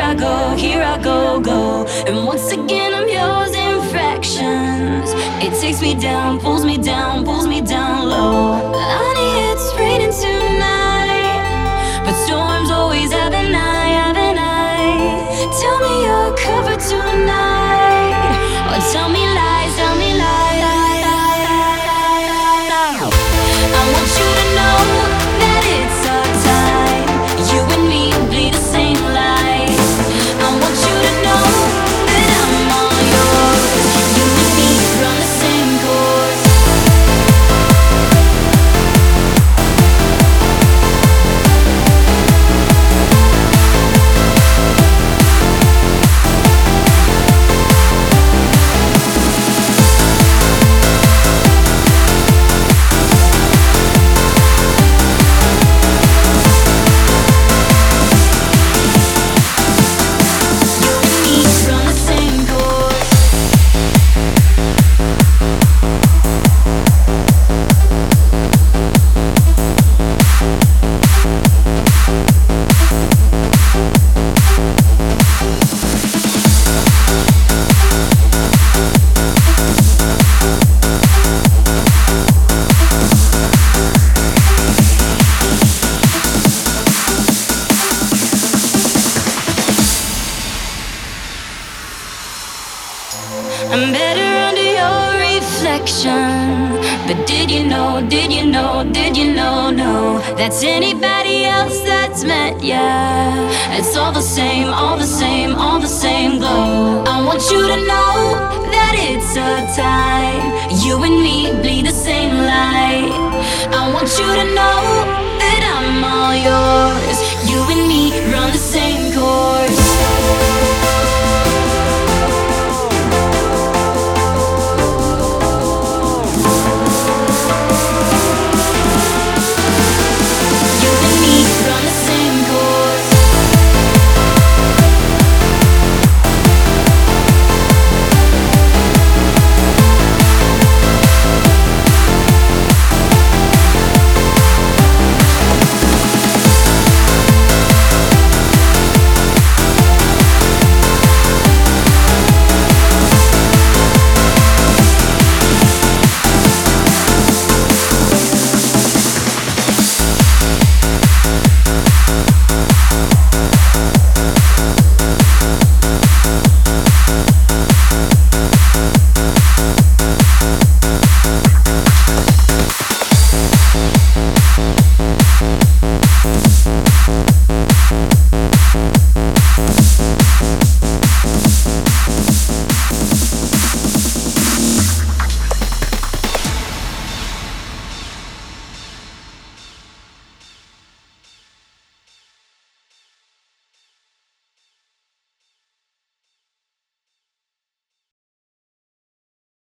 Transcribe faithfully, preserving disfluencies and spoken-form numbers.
I go, here I go, go. And once again I'm yours in fractions. It takes me down, pulls me down, pulls me down low. Honey, it's raining tonight, but storms always have an eye, have an eye. Tell me you're covered tonight, or tell me lies, tell me lies. I want you to know that it's our time. You and me bleed the same light. I want you to know that I'm all yours. You and me run the same course. I'm better under your reflection. But did you know, did you know, did you know, no, that's anybody else that's met ya. It's all the same, all the same, all the same glow. I want you to know that it's a time. You and me bleed the same light. I want you to know that I'm all yours. You and me